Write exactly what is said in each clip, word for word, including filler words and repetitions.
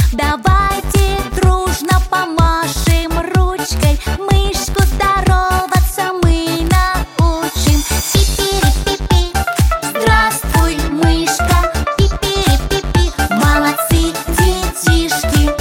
Давайте дружно помашем ручкой, мышку здороваться мы научим. Пи-пири-пи-пи, здравствуй, мышка. Пи-пири-пи-пи, молодцы, детишки.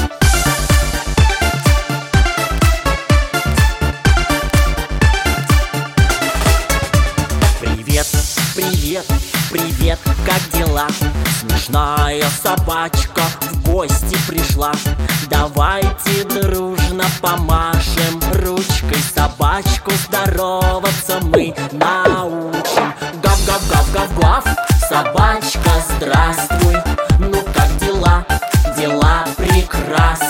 Привет, привет, привет, как дела? Смешная собачка в гости пришла. Давайте дружно помашем ручкой, собачку здороваться мы научим. Гав-гав-гав-гав-гав, собачка, здравствуй. Ну как дела? Дела прекрасны.